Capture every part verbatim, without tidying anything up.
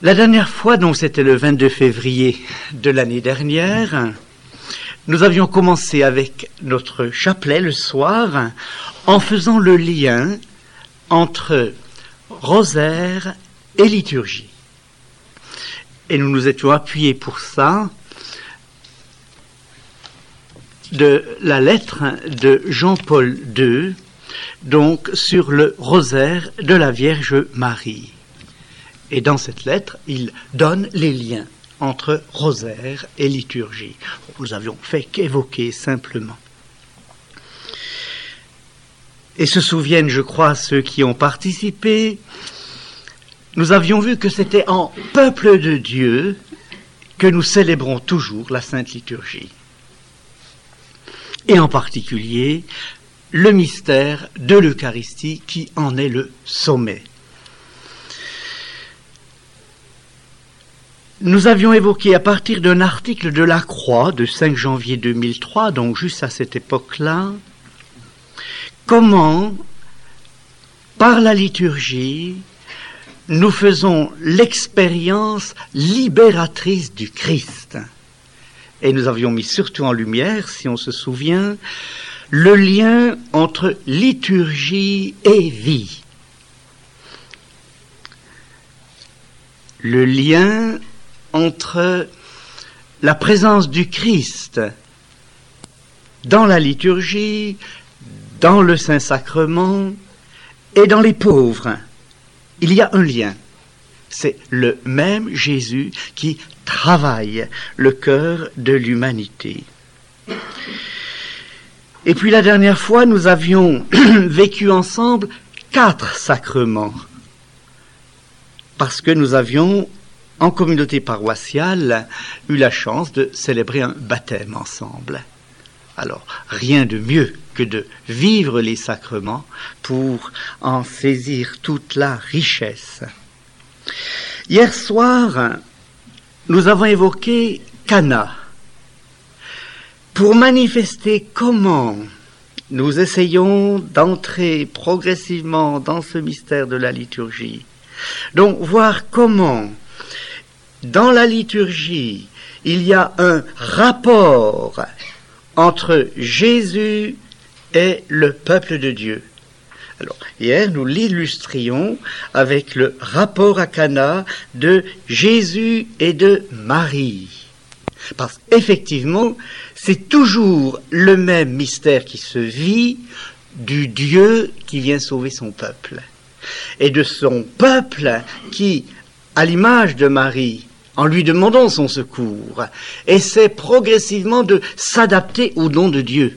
La dernière fois, donc c'était le vingt-deux février de l'année dernière, nous avions commencé avec notre chapelet le soir en faisant le lien entre rosaire et liturgie. Et nous nous étions appuyés pour ça de la lettre de Jean-Paul deux, donc sur le rosaire de la Vierge Marie. Et dans cette lettre, il donne les liens entre rosaire et liturgie. Nous avions fait qu'évoquer simplement. Et se souviennent, je crois, ceux qui ont participé, nous avions vu que c'était en peuple de Dieu que nous célébrons toujours la Sainte Liturgie. Et en particulier, le mystère de l'Eucharistie qui en est le sommet. Nous avions évoqué à partir d'un article de la Croix de cinq janvier deux mille trois, donc juste à cette époque-là, comment, par la liturgie, nous faisons l'expérience libératrice du Christ. Et nous avions mis surtout en lumière, si on se souvient, le lien entre liturgie et vie. Le lien entre la présence du Christ dans la liturgie, dans le Saint-Sacrement et dans les pauvres. Il y a un lien. C'est le même Jésus qui travaille le cœur de l'humanité. Et puis la dernière fois, nous avions vécu ensemble quatre sacrements, parce que nous avions, en communauté paroissiale, eu la chance de célébrer un baptême ensemble. Alors, rien de mieux que de vivre les sacrements pour en saisir toute la richesse. Hier soir, nous avons évoqué Cana, pour manifester comment nous essayons d'entrer progressivement dans ce mystère de la liturgie. Donc, voir comment, dans la liturgie, il y a un rapport entre Jésus et le peuple de Dieu. Alors, hier, nous l'illustrions avec le rapport à Cana de Jésus et de Marie. Parce qu'effectivement, c'est toujours le même mystère qui se vit du Dieu qui vient sauver son peuple. Et de son peuple qui, à l'image de Marie, en lui demandant son secours, essaie progressivement de s'adapter au don de Dieu.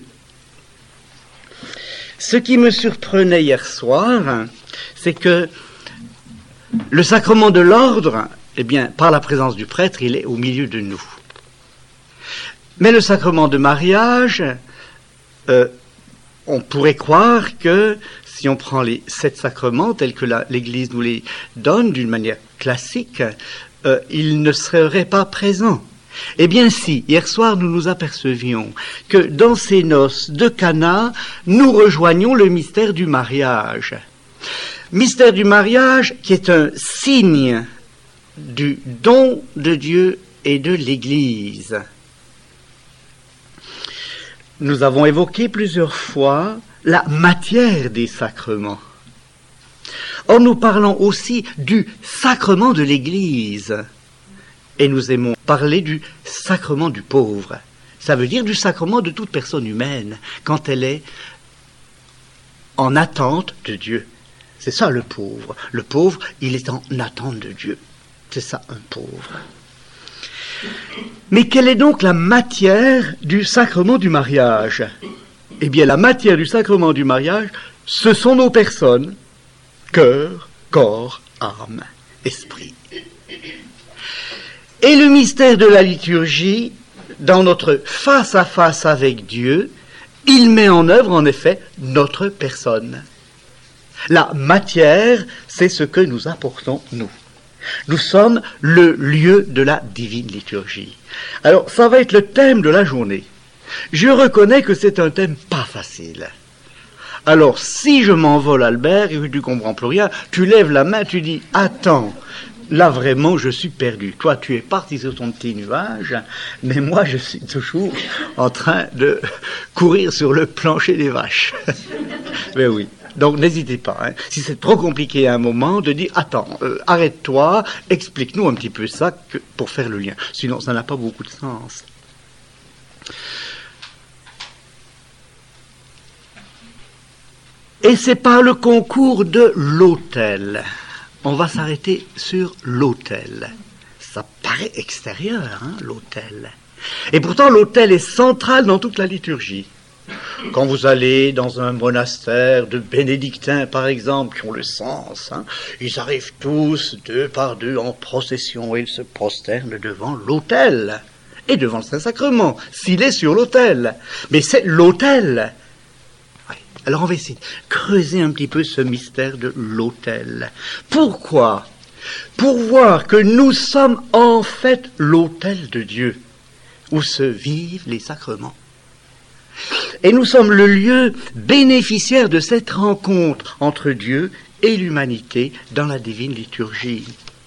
Ce qui me surprenait hier soir, c'est que le sacrement de l'ordre, eh bien, par la présence du prêtre, il est au milieu de nous. Mais le sacrement de mariage, euh, on pourrait croire que, si on prend les sept sacrements tels que la, l'Église nous les donne d'une manière classique, euh, il ne serait pas présent. Eh bien si, hier soir nous nous apercevions que dans ces noces de Cana, nous rejoignons le mystère du mariage. Mystère du mariage qui est un signe du don de Dieu et de l'Église. Nous avons évoqué plusieurs fois la matière des sacrements. Or, nous parlons aussi du sacrement de l'Église. Et nous aimons parler du sacrement du pauvre. Ça veut dire du sacrement de toute personne humaine, quand elle est en attente de Dieu. C'est ça le pauvre. Le pauvre, il est en attente de Dieu. C'est ça un pauvre. Mais quelle est donc la matière du sacrement du mariage ? Eh bien, la matière du sacrement du mariage, ce sont nos personnes, cœur, corps, âme, esprit. Et le mystère de la liturgie, dans notre face-à-face avec Dieu, il met en œuvre, en effet, notre personne. La matière, c'est ce que nous apportons, nous. Nous sommes le lieu de la divine liturgie. Alors, ça va être le thème de la journée. Je reconnais que c'est un thème pas facile. Alors, si je m'envole, Albert, et que tu comprends plus rien, tu lèves la main, tu dis « Attends, là vraiment je suis perdu. Toi tu es parti sur ton petit nuage, mais moi je suis toujours en train de courir sur le plancher des vaches. Mais oui. Donc n'hésitez pas, hein, si c'est trop compliqué à un moment, de dire, attends, euh, arrête-toi, explique-nous un petit peu ça que, pour faire le lien. Sinon, ça n'a pas beaucoup de sens. Et c'est par le concours de l'autel. On va s'arrêter sur l'autel. Ça paraît extérieur, hein, l'autel. Et pourtant, l'autel est central dans toute la liturgie. Quand vous allez dans un monastère de bénédictins, par exemple, qui ont le sens, hein, ils arrivent tous, deux par deux, en procession, et ils se prosternent devant l'autel, et devant le Saint-Sacrement, s'il est sur l'autel. Mais c'est l'autel. Oui. Alors on va essayer de creuser un petit peu ce mystère de l'autel. Pourquoi ? Pour voir que nous sommes en fait l'autel de Dieu, où se vivent les sacrements. Et nous sommes le lieu bénéficiaire de cette rencontre entre Dieu et l'humanité dans la divine liturgie.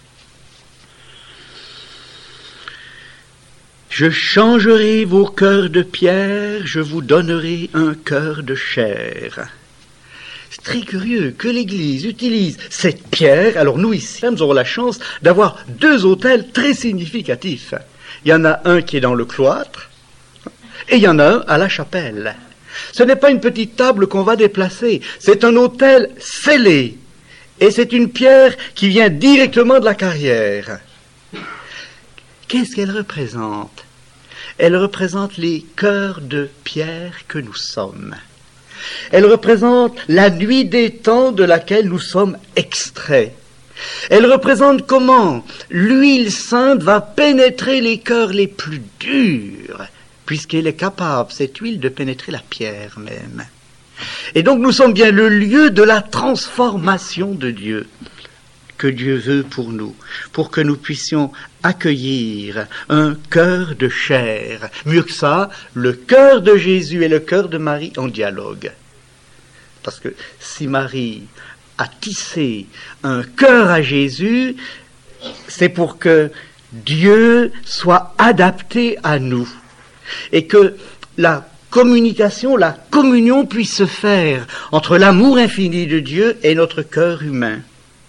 Je changerai vos cœurs de pierre, je vous donnerai un cœur de chair. C'est très curieux que l'Église utilise cette pierre. Alors nous ici, nous aurons la chance d'avoir deux autels très significatifs. Il y en a un qui est dans le cloître, et il y en a un à la chapelle. Ce n'est pas une petite table qu'on va déplacer, c'est un autel scellé. Et c'est une pierre qui vient directement de la carrière. Qu'est-ce qu'elle représente ? Elle représente les cœurs de pierre que nous sommes. Elle représente la nuit des temps de laquelle nous sommes extraits. Elle représente comment l'huile sainte va pénétrer les cœurs les plus durs, puisqu'elle est capable, cette huile, de pénétrer la pierre même. Et donc nous sommes bien le lieu de la transformation de Dieu, que Dieu veut pour nous, pour que nous puissions accueillir un cœur de chair. Mieux que ça, le cœur de Jésus et le cœur de Marie en dialogue. Parce que si Marie a tissé un cœur à Jésus, c'est pour que Dieu soit adapté à nous. Et que la communication, la communion puisse se faire entre l'amour infini de Dieu et notre cœur humain.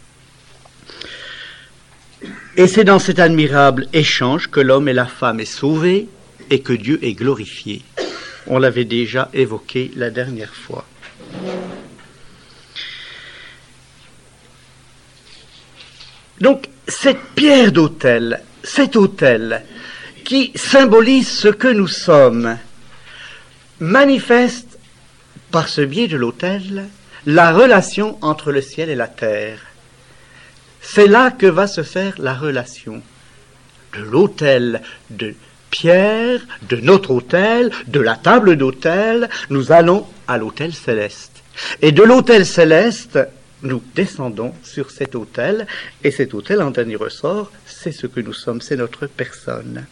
Et c'est dans cet admirable échange que l'homme et la femme est sauvés et que Dieu est glorifié. On l'avait déjà évoqué la dernière fois. Donc, cette pierre d'autel, cet autel, qui symbolise ce que nous sommes, manifeste, par ce biais de l'autel, la relation entre le ciel et la terre. C'est là que va se faire la relation de l'autel de pierre, de notre autel, de la table d'autel. Nous allons à l'autel céleste. Et de l'autel céleste, nous descendons sur cet autel, et cet autel, en dernier ressort, c'est ce que nous sommes, c'est notre personne.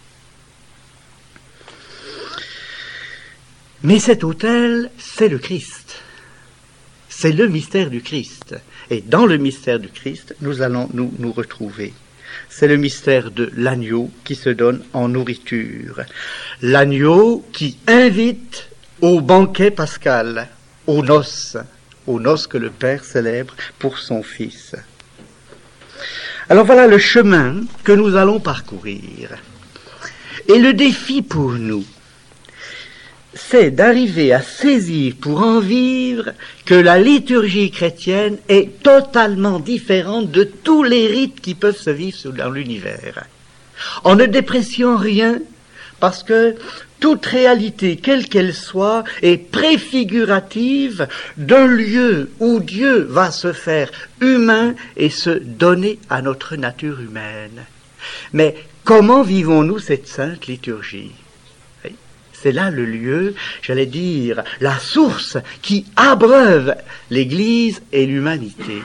Mais cet autel, c'est le Christ. C'est le mystère du Christ. Et dans le mystère du Christ, nous allons nous, nous retrouver. C'est le mystère de l'agneau qui se donne en nourriture. L'agneau qui invite au banquet pascal, aux noces, aux noces que le Père célèbre pour son Fils. Alors voilà le chemin que nous allons parcourir. Et le défi pour nous, c'est d'arriver à saisir pour en vivre que la liturgie chrétienne est totalement différente de tous les rites qui peuvent se vivre dans l'univers. En ne dépréciant rien, parce que toute réalité, quelle qu'elle soit, est préfigurative d'un lieu où Dieu va se faire humain et se donner à notre nature humaine. Mais comment vivons-nous cette sainte liturgie ? C'est là le lieu, j'allais dire, la source qui abreuve l'Église et l'humanité.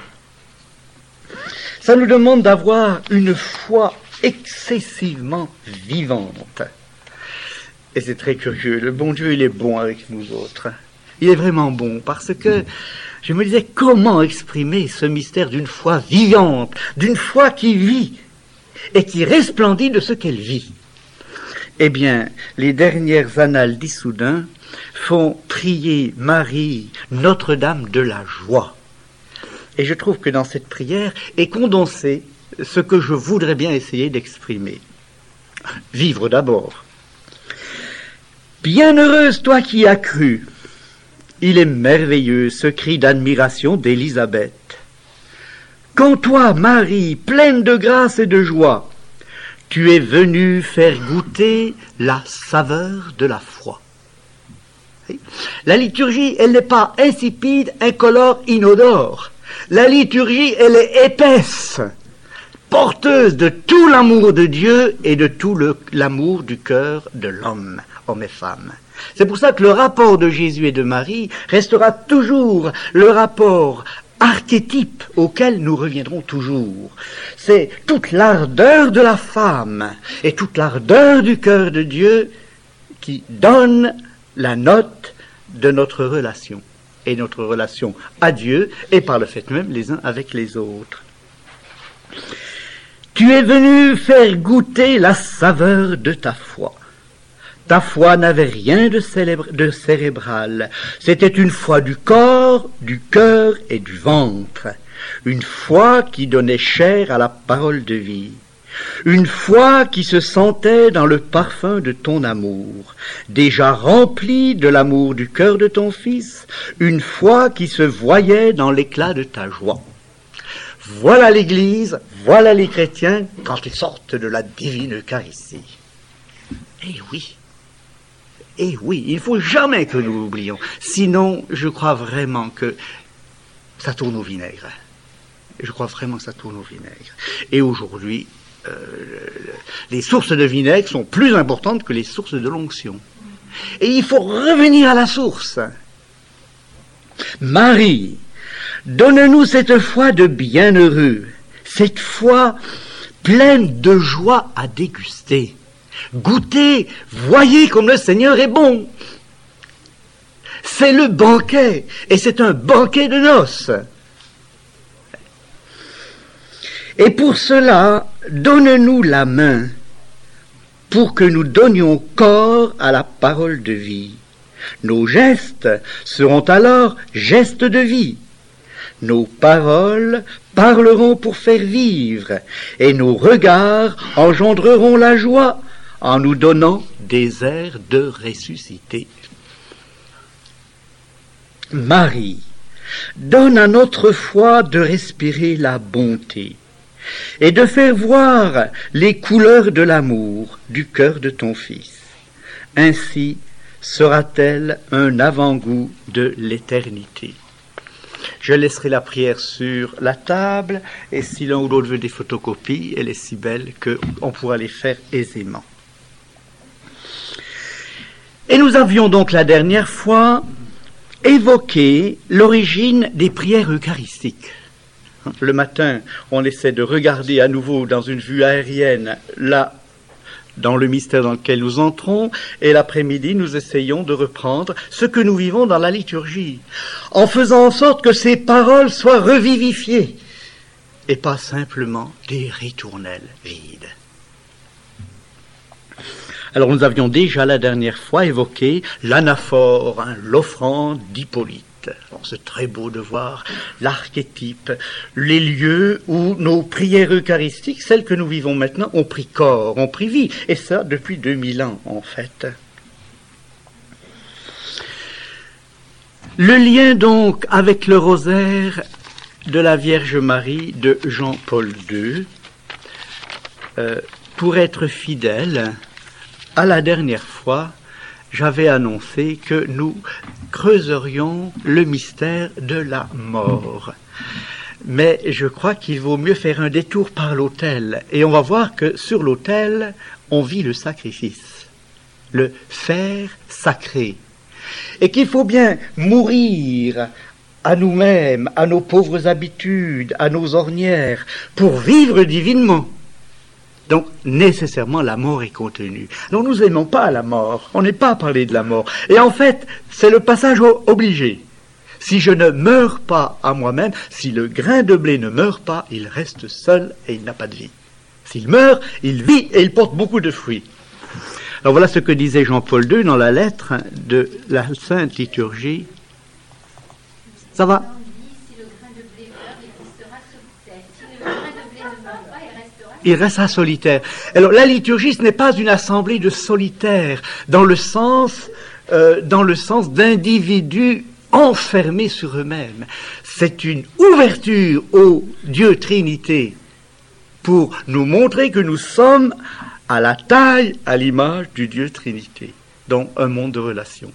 Ça nous demande d'avoir une foi excessivement vivante. Et c'est très curieux, le bon Dieu, il est bon avec nous autres. Il est vraiment bon, parce que je me disais, comment exprimer ce mystère d'une foi vivante, d'une foi qui vit, et qui resplendit de ce qu'elle vit. Eh bien, les dernières annales d'Issoudun font prier Marie, Notre-Dame de la joie. Et je trouve que dans cette prière est condensé ce que je voudrais bien essayer d'exprimer. Vivre d'abord. Bienheureuse toi qui as cru. Il est merveilleux ce cri d'admiration d'Élisabeth. Quand toi, Marie, pleine de grâce et de joie, tu es venue faire goûter la saveur de la foi. La liturgie, elle n'est pas insipide, incolore, inodore. La liturgie, elle est épaisse, porteuse de tout l'amour de Dieu et de tout le, l'amour du cœur de l'homme, homme et femme. C'est pour ça que le rapport de Jésus et de Marie restera toujours le rapport archétype auquel nous reviendrons toujours. C'est toute l'ardeur de la femme et toute l'ardeur du cœur de Dieu qui donne la note de notre relation, et notre relation à Dieu, et par le fait même les uns avec les autres. Tu es venu faire goûter la saveur de ta foi. Ta foi n'avait rien de, célèbre, de cérébral. C'était une foi du corps, du cœur et du ventre. Une foi qui donnait chair à la parole de vie. Une foi qui se sentait dans le parfum de ton amour, déjà remplie de l'amour du cœur de ton Fils, une foi qui se voyait dans l'éclat de ta joie. Voilà l'Église, voilà les chrétiens quand ils sortent de la divine Eucharistie. Eh oui, eh oui, il ne faut jamais que nous l'oublions, sinon je crois vraiment que ça tourne au vinaigre. Je crois vraiment que ça tourne au vinaigre. Et aujourd'hui, Euh, les sources de vinaigre sont plus importantes que les sources de l'onction. Et il faut revenir à la source. Marie, donne-nous cette foi de bienheureux, cette foi pleine de joie à déguster. Goûtez, voyez comme le Seigneur est bon. C'est le banquet, et c'est un banquet de noces. Et pour cela, donne-nous la main pour que nous donnions corps à la parole de vie. Nos gestes seront alors gestes de vie. Nos paroles parleront pour faire vivre et nos regards engendreront la joie en nous donnant des airs de ressuscité. Marie, donne à notre foi de respirer la bonté et de faire voir les couleurs de l'amour du cœur de ton Fils. Ainsi sera-t-elle un avant-goût de l'éternité. Je laisserai la prière sur la table, et si l'un ou l'autre veut des photocopies, elle est si belle qu'on pourra les faire aisément. Et nous avions donc la dernière fois évoqué l'origine des prières eucharistiques. Le matin, on essaie de regarder à nouveau dans une vue aérienne, là, dans le mystère dans lequel nous entrons, et l'après-midi, nous essayons de reprendre ce que nous vivons dans la liturgie, en faisant en sorte que ces paroles soient revivifiées, et pas simplement des ritournelles vides. Alors nous avions déjà la dernière fois évoqué l'anaphore, hein, l'offrande d'Hippolyte. Alors, c'est très beau de voir l'archétype, les lieux où nos prières eucharistiques, celles que nous vivons maintenant, ont pris corps, ont pris vie, et ça depuis deux mille ans en fait. Le lien donc avec le rosaire de la Vierge Marie de Jean-Paul deux, euh, pour être fidèle à la dernière fois, j'avais annoncé que nous creuserions le mystère de la mort. Mais je crois qu'il vaut mieux faire un détour par l'autel. Et on va voir que sur l'autel, on vit le sacrifice, le faire sacré. Et qu'il faut bien mourir à nous-mêmes, à nos pauvres habitudes, à nos ornières, pour vivre divinement. Donc, nécessairement, la mort est contenue. Alors, nous n'aimons pas la mort. On n'est pas à parler de la mort. Et en fait, c'est le passage obligé. Si je ne meurs pas à moi-même, si le grain de blé ne meurt pas, il reste seul et il n'a pas de vie. S'il meurt, il vit et il porte beaucoup de fruits. Alors voilà ce que disait Jean-Paul deux dans la lettre de la Sainte Liturgie. Ça va? Il restera solitaire. Alors la liturgie, ce n'est pas une assemblée de solitaires, dans le sens, euh, dans le sens d'individus enfermés sur eux-mêmes. C'est une ouverture au Dieu Trinité pour nous montrer que nous sommes à la taille, à l'image du Dieu Trinité, dans un monde de relations.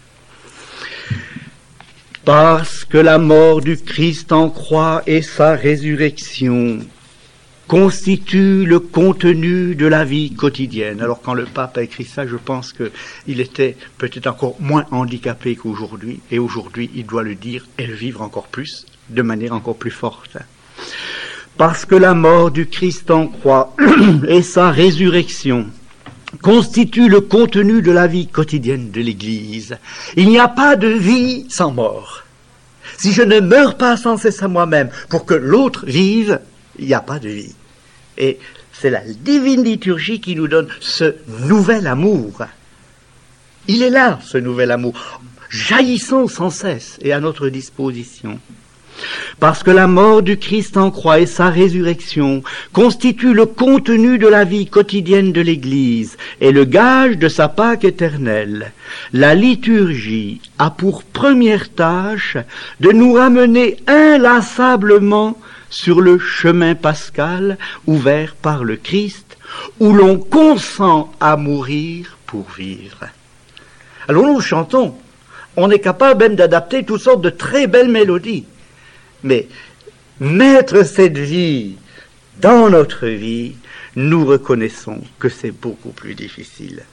Parce que la mort du Christ en croix et sa résurrection constituent le contenu de la vie quotidienne. Alors quand le pape a écrit ça, je pense qu'il était peut-être encore moins handicapé qu'aujourd'hui, et aujourd'hui il doit le dire et le vivre encore plus, de manière encore plus forte. Parce que la mort du Christ en croix et sa résurrection constituent le contenu de la vie quotidienne de l'Église. Il n'y a pas de vie sans mort. Si je ne meurs pas sans cesse à moi-même pour que l'autre vive, il n'y a pas de vie. Et c'est la divine liturgie qui nous donne ce nouvel amour. Il est là, ce nouvel amour, jaillissant sans cesse et à notre disposition. Parce que la mort du Christ en croix et sa résurrection constituent le contenu de la vie quotidienne de l'Église et le gage de sa Pâque éternelle, la liturgie a pour première tâche de nous ramener inlassablement sur le chemin pascal ouvert par le Christ, où l'on consent à mourir pour vivre. Alors nous chantons, on est capable même d'adapter toutes sortes de très belles mélodies. Mais mettre cette vie dans notre vie, nous reconnaissons que c'est beaucoup plus difficile.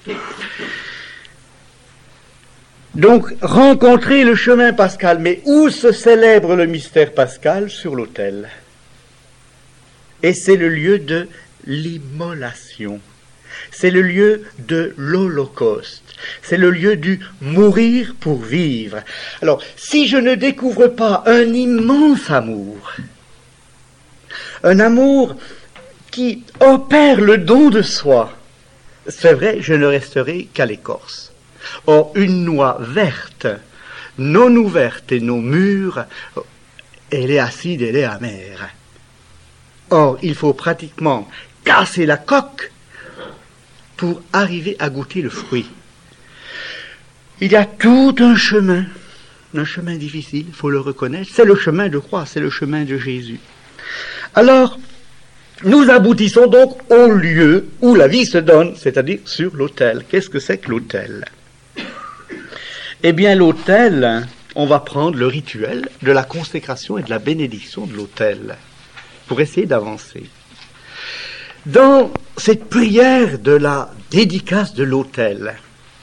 Donc, rencontrer le chemin pascal, mais où se célèbre le mystère pascal? Sur l'autel. Et c'est le lieu de l'immolation. C'est le lieu de l'Holocauste. C'est le lieu du mourir pour vivre. Alors, si je ne découvre pas un immense amour, un amour qui opère le don de soi, c'est vrai, je ne resterai qu'à l'écorce. Or, une noix verte, non ouverte et non mûre, elle est acide, elle est amère. Or, il faut pratiquement casser la coque pour arriver à goûter le fruit. Il y a tout un chemin, un chemin difficile, il faut le reconnaître, c'est le chemin de croix, c'est le chemin de Jésus. Alors, nous aboutissons donc au lieu où la vie se donne, c'est-à-dire sur l'autel. Qu'est-ce que c'est que l'autel? Eh bien, l'autel, on va prendre le rituel de la consécration et de la bénédiction de l'autel, pour essayer d'avancer. Dans cette prière de la dédicace de l'autel,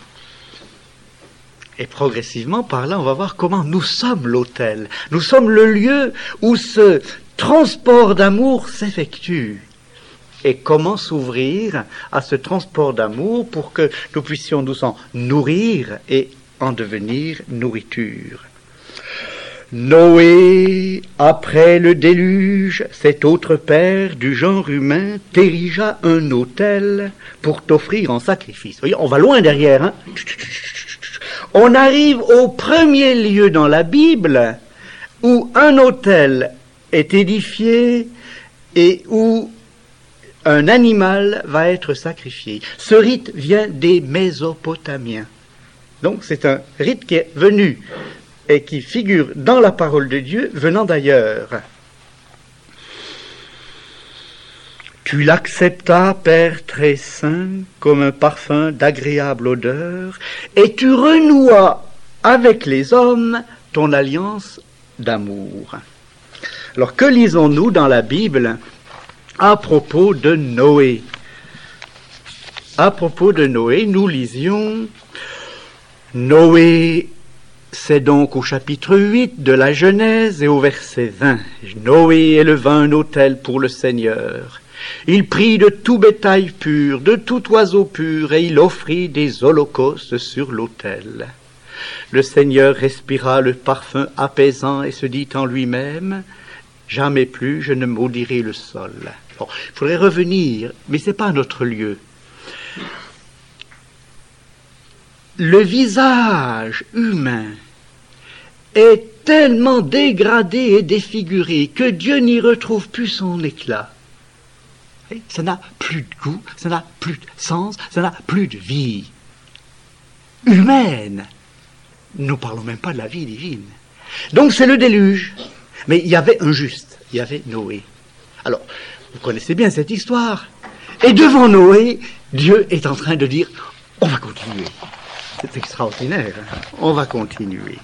et progressivement, par là, on va voir comment nous sommes l'autel. Nous sommes le lieu où ce transport d'amour s'effectue. Et comment s'ouvrir à ce transport d'amour pour que nous puissions nous en nourrir et en devenir nourriture. Noé, après le déluge, cet autre père du genre humain, t'érigea un autel pour t'offrir en sacrifice. Vous voyez, on va loin derrière, hein. On arrive au premier lieu dans la Bible où un autel est édifié et où un animal va être sacrifié. Ce rite vient des Mésopotamiens. Donc c'est un rite qui est venu et qui figure dans la parole de Dieu venant d'ailleurs. Tu l'acceptas, Père très saint, comme un parfum d'agréable odeur, et tu renouas avec les hommes ton alliance d'amour. Alors que lisons-nous dans la Bible à propos de Noé? À propos de Noé, nous lisions Noé, c'est donc au chapitre huit de la Genèse et au verset vingt. Noé éleva un autel pour le Seigneur. Il prit de tout bétail pur, de tout oiseau pur, et il offrit des holocaustes sur l'autel. Le Seigneur respira le parfum apaisant et se dit en lui-même, « Jamais plus je ne maudirai le sol. » Bon, il faudrait revenir, mais ce n'est pas notre lieu. Le visage humain est tellement dégradé et défiguré que Dieu n'y retrouve plus son éclat. Et ça n'a plus de goût, ça n'a plus de sens, ça n'a plus de vie humaine. Nous ne parlons même pas de la vie divine. Donc c'est le déluge. Mais il y avait un juste, il y avait Noé. Alors, vous connaissez bien cette histoire. Et devant Noé, Dieu est en train de dire, on va continuer. C'est extraordinaire, hein? On va continuer.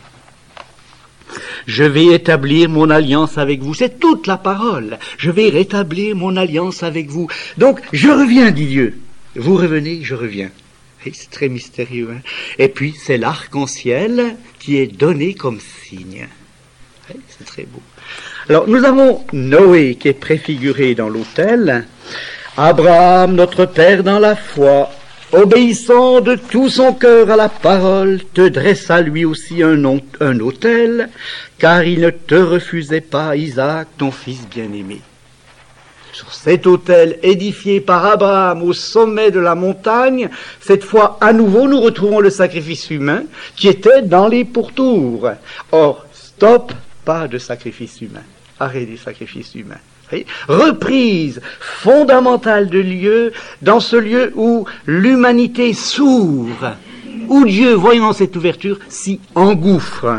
Je vais établir mon alliance avec vous. C'est toute la parole. Je vais rétablir mon alliance avec vous. Donc, je reviens, dit Dieu. Vous revenez, je reviens. Et c'est très mystérieux. Hein? Et puis, c'est l'arc-en-ciel qui est donné comme signe. Et c'est très beau. Alors, nous avons Noé qui est préfiguré dans l'autel. Abraham, notre père dans la foi, obéissant de tout son cœur à la parole, te dressa lui aussi un, on, un autel, car il ne te refusait pas, Isaac, ton fils bien-aimé. Sur cet autel édifié par Abraham au sommet de la montagne, cette fois à nouveau nous retrouvons le sacrifice humain qui était dans les pourtours. Or, stop, pas de sacrifice humain. Arrêt des sacrifices humains. Reprise fondamentale de lieu, dans ce lieu où l'humanité s'ouvre, où Dieu, voyant cette ouverture, s'y engouffre.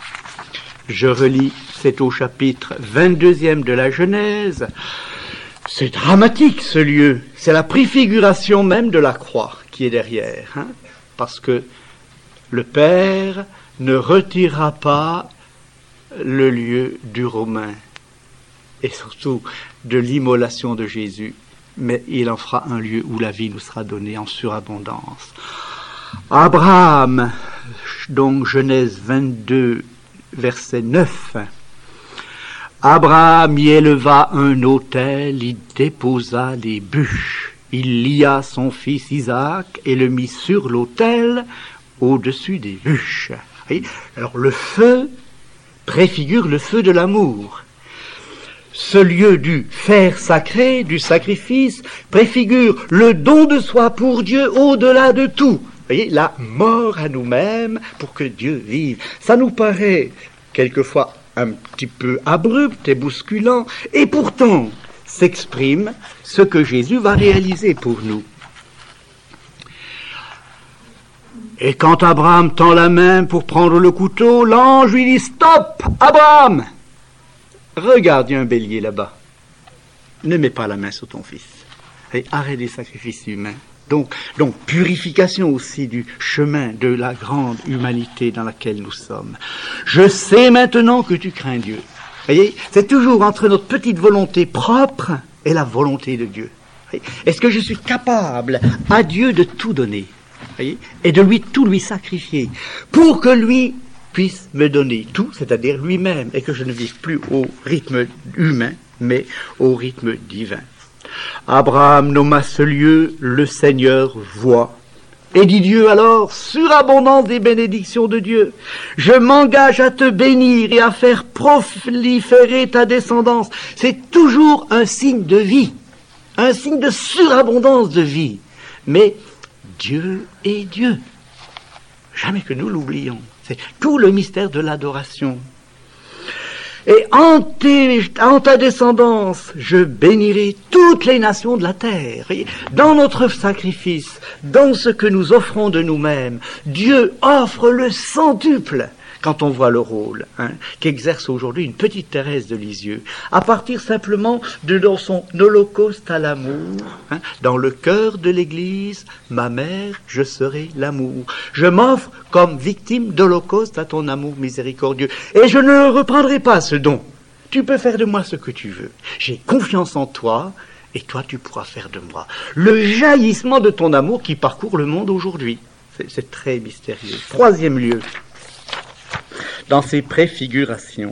Je relis, c'est au chapitre vingt-deuxième de la Genèse. C'est dramatique ce lieu, c'est la préfiguration même de la croix qui est derrière, hein, parce que le Père ne retirera pas le lieu du Romain, et surtout de l'immolation de Jésus, mais il en fera un lieu où la vie nous sera donnée en surabondance. Abraham, donc Genèse vingt-deux, verset neuf. Abraham y éleva un autel, y déposa les bûches. Il lia son fils Isaac et le mit sur l'autel au-dessus des bûches. Oui, alors le feu préfigure le feu de l'amour. Ce lieu du fer sacré, du sacrifice, préfigure le don de soi pour Dieu au-delà de tout. Vous voyez, la mort à nous-mêmes pour que Dieu vive. Ça nous paraît quelquefois un petit peu abrupt et bousculant, et pourtant s'exprime ce que Jésus va réaliser pour nous. Et quand Abraham tend la main pour prendre le couteau, l'ange lui dit « Stop, Abraham !» Regarde, il y a un bélier là-bas. Ne mets pas la main sur ton fils. Et arrête les sacrifices humains. Donc, donc, purification aussi du chemin de la grande humanité dans laquelle nous sommes. Je sais maintenant que tu crains Dieu. Voyez, c'est toujours entre notre petite volonté propre et la volonté de Dieu. Voyez, est-ce que je suis capable à Dieu de tout donner, voyez, et de lui tout lui sacrifier pour que lui puisse me donner tout, c'est-à-dire lui-même, et que je ne vive plus au rythme humain, mais au rythme divin. Abraham nomma ce lieu le Seigneur voit. Et dit Dieu alors, surabondance des bénédictions de Dieu, je m'engage à te bénir et à faire proliférer ta descendance. C'est toujours un signe de vie, un signe de surabondance de vie. Mais Dieu est Dieu. Jamais que nous l'oublions. C'est tout le mystère de l'adoration. Et en, tes, en ta descendance, je bénirai toutes les nations de la terre. Et dans notre sacrifice, dans ce que nous offrons de nous-mêmes, Dieu offre le centuple quand on voit le rôle hein, qu'exerce aujourd'hui une petite Thérèse de Lisieux, à partir simplement de dans son holocauste à l'amour, hein, dans le cœur de l'Église, ma mère, je serai l'amour. Je m'offre comme victime d'holocauste à ton amour miséricordieux, et je ne le reprendrai pas, ce don. Tu peux faire de moi ce que tu veux. J'ai confiance en toi, et toi tu pourras faire de moi. Le jaillissement de ton amour qui parcourt le monde aujourd'hui. C'est, c'est très mystérieux. Troisième lieu. Dans ses préfigurations.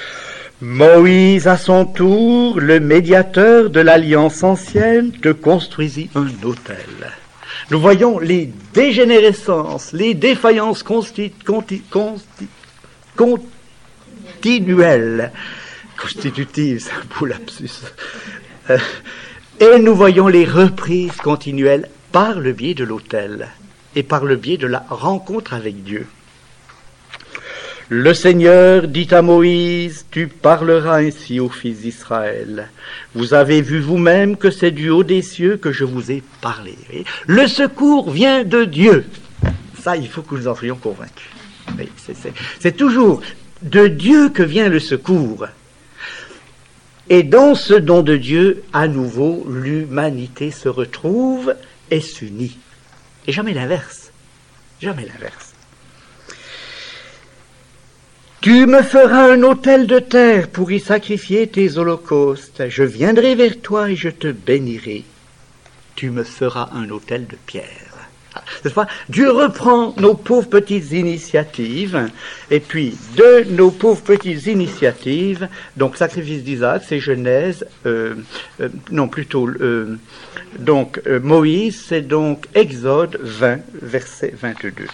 Moïse, à son tour, le médiateur de l'alliance ancienne, te construisit un autel. Nous voyons les dégénérescences, les défaillances consti- conti- consti- continuelles, constitutives, c'est un beau lapsus, Euh, et nous voyons les reprises continuelles par le biais de l'autel et par le biais de la rencontre avec Dieu. Le Seigneur dit à Moïse, tu parleras ainsi aux fils d'Israël. Vous avez vu vous-même que c'est du haut des cieux que je vous ai parlé. Le secours vient de Dieu. Ça, il faut que nous en soyons convaincus. C'est, c'est, c'est toujours de Dieu que vient le secours. Et dans ce don de Dieu, à nouveau, l'humanité se retrouve et s'unit. Et jamais l'inverse. Jamais l'inverse. Tu me feras un autel de terre pour y sacrifier tes holocaustes. Je viendrai vers toi et je te bénirai. Tu me feras un autel de pierre. N'est-ce pas? Dieu reprend nos pauvres petites initiatives, et puis de nos pauvres petites initiatives, donc sacrifice d'Isaac, c'est Genèse, euh, euh, non plutôt, euh, donc euh, Moïse, c'est donc Exode vingt, verset vingt-deux.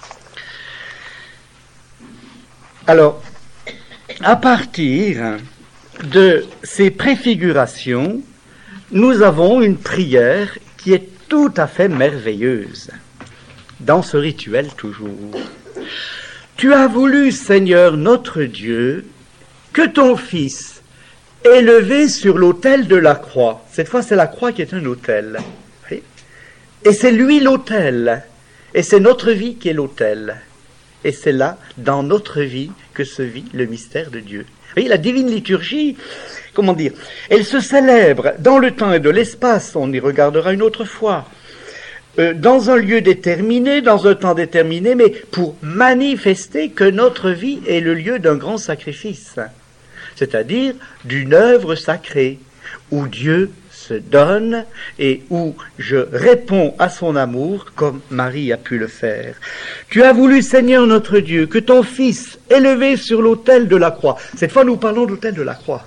Alors, à partir de ces préfigurations, nous avons une prière qui est tout à fait merveilleuse, dans ce rituel toujours. Tu as voulu, Seigneur notre Dieu, que ton Fils, élevé sur l'autel de la croix, cette fois c'est la croix qui est un autel, et c'est lui l'autel, et c'est notre vie qui est l'autel. Et c'est là, dans notre vie, que se vit le mystère de Dieu. Vous voyez, la divine liturgie, comment dire, elle se célèbre dans le temps et de l'espace, on y regardera une autre fois, euh, dans un lieu déterminé, dans un temps déterminé, mais pour manifester que notre vie est le lieu d'un grand sacrifice, c'est-à-dire d'une œuvre sacrée, où Dieu se donne et où je réponds à son amour comme Marie a pu le faire. Tu as voulu, Seigneur notre Dieu, que ton Fils, élevé sur l'autel de la croix, cette fois nous parlons de l'autel de la croix,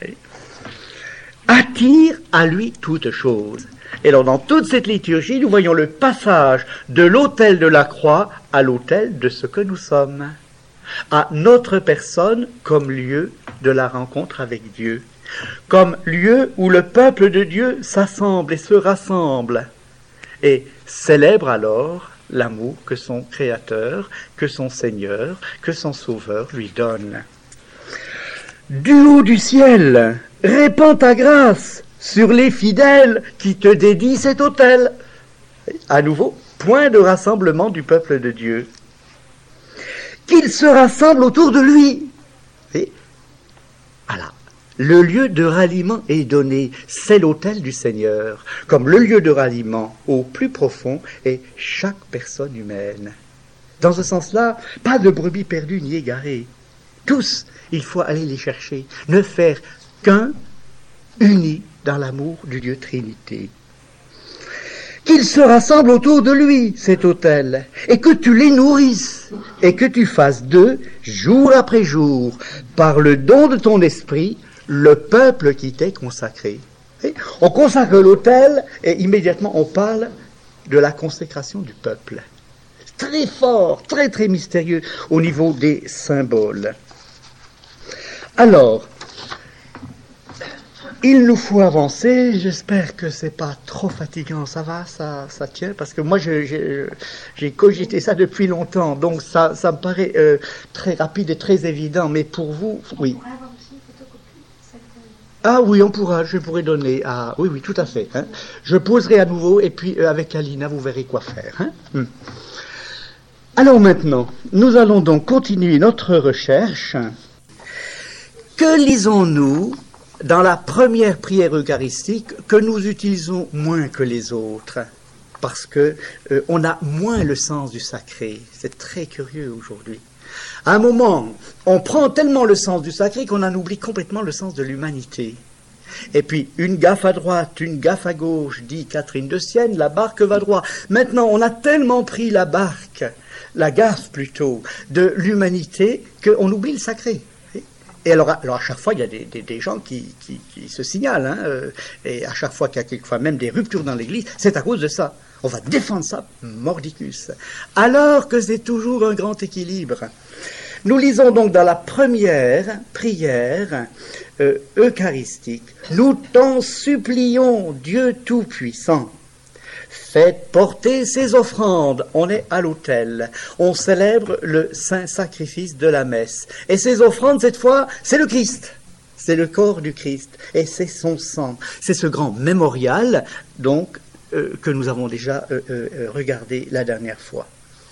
attire à lui toutes choses. Et alors dans toute cette liturgie, nous voyons le passage de l'autel de la croix à l'autel de ce que nous sommes, à notre personne comme lieu de la rencontre avec Dieu, comme lieu où le peuple de Dieu s'assemble et se rassemble et célèbre alors l'amour que son Créateur, que son Seigneur, que son Sauveur lui donne. Du haut du ciel, répands ta grâce sur les fidèles qui te dédient cet autel. À nouveau, point de rassemblement du peuple de Dieu. Qu'ils se rassemblent autour de lui. Et voilà. Le lieu de ralliement est donné, c'est l'autel du Seigneur, comme le lieu de ralliement au plus profond est chaque personne humaine. Dans ce sens-là, pas de brebis perdues ni égarées. Tous, il faut aller les chercher, ne faire qu'un, unis dans l'amour du Dieu Trinité. Qu'ils se rassemblent autour de lui, cet autel, et que tu les nourrisses, et que tu fasses d'eux, jour après jour, par le don de ton esprit, le peuple qui t'est consacré. Et on consacre l'autel et immédiatement on parle de la consécration du peuple. Très fort, très très mystérieux au niveau des symboles. Alors, il nous faut avancer. J'espère que c'est pas trop fatigant. Ça va, ça, ça tient, parce que moi je, je, j'ai cogité ça depuis longtemps, donc ça, ça me paraît euh, très rapide et très évident. Mais pour vous, oui. Ah oui, on pourra, je pourrais donner à... Oui, oui, tout à fait. Hein. Je poserai à nouveau, et puis euh, avec Alina, vous verrez quoi faire. Hein. Hum. Alors maintenant, nous allons donc continuer notre recherche. Que lisons-nous dans la première prière eucharistique que nous utilisons moins que les autres? Parce que euh, on a moins le sens du sacré. C'est très curieux aujourd'hui. À un moment, on prend tellement le sens du sacré qu'on en oublie complètement le sens de l'humanité. Et puis, une gaffe à droite, une gaffe à gauche, dit Catherine de Sienne, la barque va droit. Maintenant, on a tellement pris la barque, la gaffe plutôt, de l'humanité, qu'on oublie le sacré. Et alors, alors à chaque fois, il y a des, des, des gens qui, qui, qui se signalent, hein, euh, et à chaque fois qu'il y a quelquefois même des ruptures dans l'Église, c'est à cause de ça. On va défendre ça, mordicus. Alors que c'est toujours un grand équilibre. Nous lisons donc dans la première prière euh, eucharistique, « Nous t'en supplions, Dieu Tout-Puissant, faites porter ces offrandes. » On est à l'autel, on célèbre le saint sacrifice de la messe. Et ces offrandes, cette fois, c'est le Christ. C'est le corps du Christ et c'est son sang. C'est ce grand mémorial, donc, euh, que nous avons déjà euh, euh, regardé la dernière fois.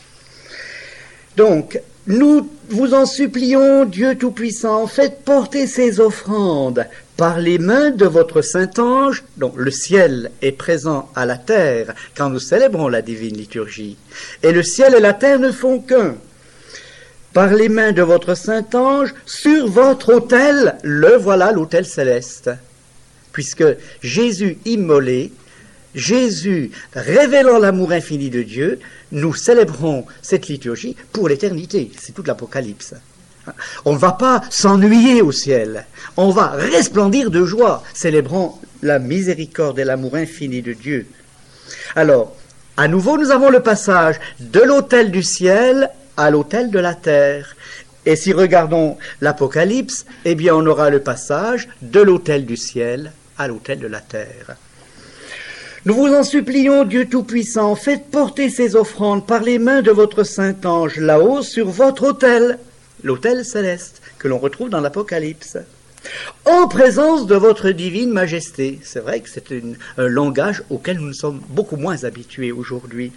Donc, nous vous en supplions, Dieu Tout-Puissant, faites porter ces offrandes par les mains de votre Saint-Ange. Donc, le ciel est présent à la terre quand nous célébrons la divine liturgie. Et le ciel et la terre ne font qu'un. Par les mains de votre Saint-Ange, sur votre autel, le voilà l'autel céleste. Puisque Jésus immolé, Jésus révélant l'amour infini de Dieu, nous célébrons cette liturgie pour l'éternité. C'est toute l'Apocalypse. On ne va pas s'ennuyer au ciel. On va resplendir de joie, célébrant la miséricorde et l'amour infini de Dieu. Alors, à nouveau, nous avons le passage de l'autel du ciel à l'autel de la terre. Et si regardons l'Apocalypse, eh bien on aura le passage de l'autel du ciel à l'autel de la terre. Nous vous en supplions, Dieu Tout-Puissant, faites porter ces offrandes par les mains de votre Saint-Ange là-haut sur votre autel, l'autel céleste, que l'on retrouve dans l'Apocalypse, en présence de votre divine majesté. C'est vrai que c'est une, un langage auquel nous sommes beaucoup moins habitués aujourd'hui.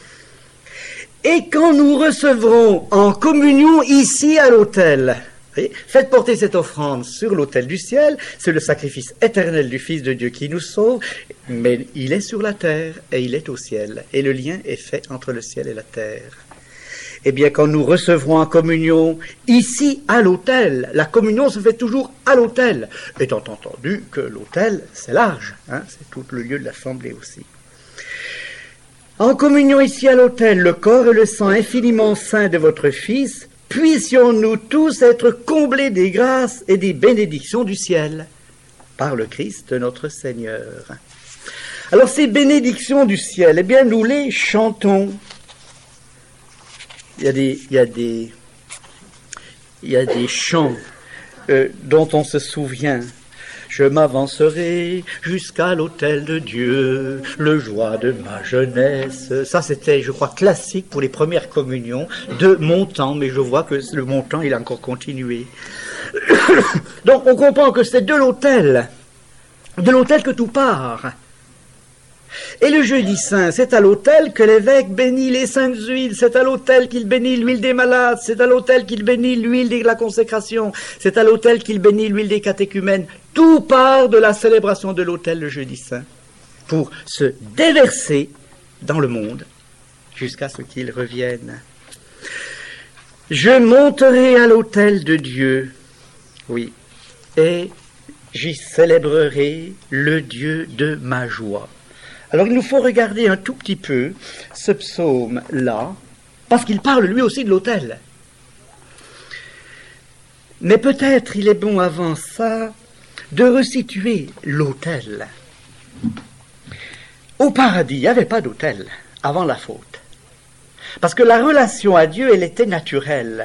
Et quand nous recevrons en communion ici à l'autel, faites porter cette offrande sur l'autel du ciel, c'est le sacrifice éternel du Fils de Dieu qui nous sauve, mais il est sur la terre et il est au ciel, et le lien est fait entre le ciel et la terre. Eh bien, quand nous recevrons en communion ici à l'autel, la communion se fait toujours à l'autel, étant entendu que l'autel, c'est large, hein, c'est tout le lieu de l'assemblée aussi. En communion ici à l'autel, le corps et le sang infiniment saints de votre Fils, puissions-nous tous être comblés des grâces et des bénédictions du ciel, par le Christ notre Seigneur. Alors ces bénédictions du ciel, eh bien nous les chantons. Il y a des, il y a des, il y a des chants euh, dont on se souvient. Je m'avancerai jusqu'à l'autel de Dieu, le joie de ma jeunesse. Ça, c'était, je crois, classique pour les premières communions de mon temps, mais je vois que le mon temps, il a encore continué. Donc, on comprend que c'est de l'autel, de l'autel que tout part. Et le jeudi saint, c'est à l'autel que l'évêque bénit les saintes huiles, c'est à l'autel qu'il bénit l'huile des malades, c'est à l'autel qu'il bénit l'huile de la consécration, c'est à l'autel qu'il bénit l'huile des catéchumènes. Tout part de la célébration de l'autel le jeudi saint pour se déverser dans le monde jusqu'à ce qu'il revienne. Je monterai à l'autel de Dieu, oui, et j'y célébrerai le Dieu de ma joie. Alors il nous faut regarder un tout petit peu ce psaume-là, parce qu'il parle lui aussi de l'autel. Mais peut-être il est bon avant ça de resituer l'autel. Au paradis, il n'y avait pas d'autel avant la faute. Parce que la relation à Dieu, elle était naturelle.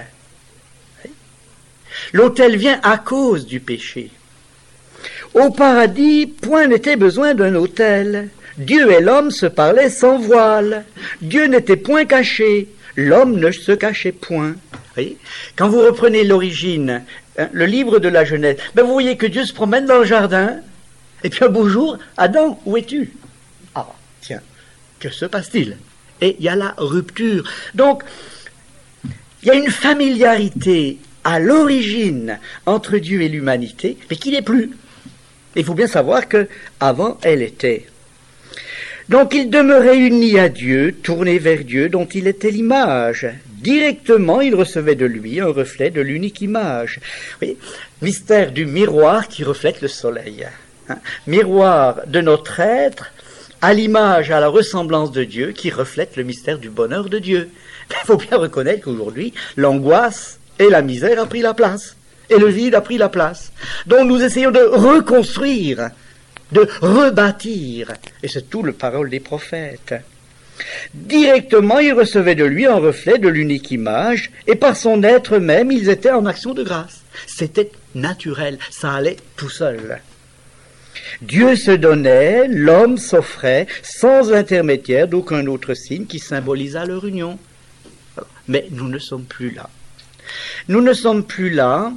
L'autel vient à cause du péché. Au paradis, point n'était besoin d'un autel. Dieu et l'homme se parlaient sans voile. Dieu n'était point caché. L'homme ne se cachait point. Oui. Quand vous reprenez l'origine, hein, le livre de la Genèse, ben vous voyez que Dieu se promène dans le jardin, et puis un beau jour, Adam, où es-tu? Ah, tiens, que se passe-t-il? Et il y a la rupture. Donc, il y a une familiarité à l'origine entre Dieu et l'humanité, mais qui n'est plus. Il faut bien savoir que avant elle était. Donc il demeurait uni à Dieu, tourné vers Dieu, dont il était l'image. Directement, il recevait de lui un reflet de l'unique image. Oui, mystère du miroir qui reflète le soleil. Hein, miroir de notre être à l'image, à la ressemblance de Dieu, qui reflète le mystère du bonheur de Dieu. Il faut bien reconnaître qu'aujourd'hui, l'angoisse et la misère a pris la place, et le vide a pris la place. Donc nous essayons de reconstruire, de rebâtir, et c'est tout le parole des prophètes. Directement, ils recevaient de lui un reflet de l'unique image, et par son être même, ils étaient en action de grâce. C'était naturel, ça allait tout seul. Dieu se donnait, l'homme s'offrait, sans intermédiaire d'aucun autre signe qui symbolisât leur union. Mais nous ne sommes plus là. Nous ne sommes plus là,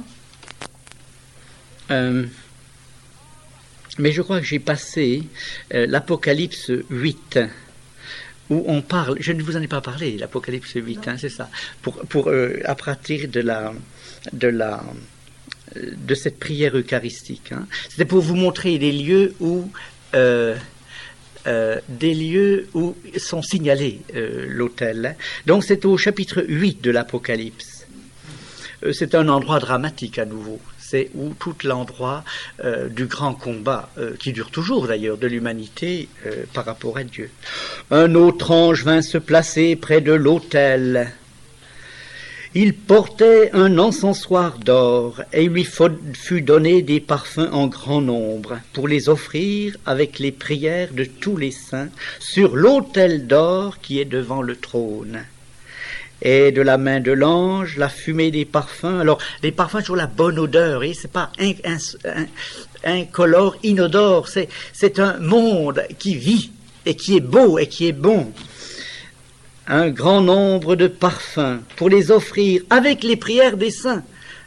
euh, mais je crois que j'ai passé euh, l'Apocalypse huit, où on parle, je ne vous en ai pas parlé, l'Apocalypse huit, hein, c'est ça, pour, pour euh, à partir de la, de la, de cette prière eucharistique. Hein. C'était pour vous montrer des lieux où, euh, euh, des lieux où sont signalés euh, l'autel. Donc c'est au chapitre huit de l'Apocalypse. Euh, c'est un endroit dramatique à nouveau. C'est où tout l'endroit euh, du grand combat, euh, qui dure toujours d'ailleurs, de l'humanité euh, par rapport à Dieu. Un autre ange vint se placer près de l'autel. Il portait un encensoir d'or, et il lui fut donné des parfums en grand nombre, pour les offrir avec les prières de tous les saints, sur l'autel d'or qui est devant le trône. Et de la main de l'ange, la fumée des parfums. Alors, les parfums, toujours la bonne odeur, et c'est pas un, un, un, incolore, inodore, c'est, c'est un monde qui vit, et qui est beau, et qui est bon. Un grand nombre de parfums, pour les offrir avec les prières des saints,